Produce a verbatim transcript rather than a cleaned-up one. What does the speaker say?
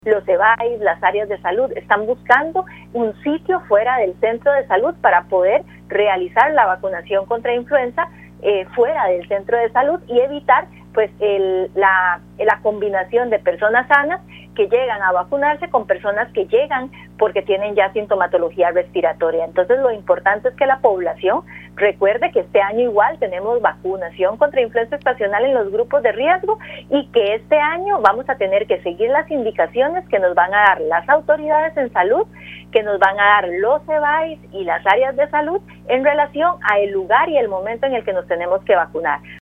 los E B A I S, las áreas de salud, están buscando un sitio fuera del centro de salud para poder realizar la vacunación contra influenza eh, fuera del centro de salud y evitar pues el, la, la combinación de personas sanas que llegan a vacunarse con personas que llegan porque tienen ya sintomatología respiratoria. Entonces lo importante es que la población recuerde que este año igual tenemos vacunación contra influenza estacional en los grupos de riesgo y que este año vamos a tener que seguir las indicaciones que nos van a dar las autoridades en salud, que nos van a dar los E B A I S y las áreas de salud en relación a el lugar y el momento en el que nos tenemos que vacunar.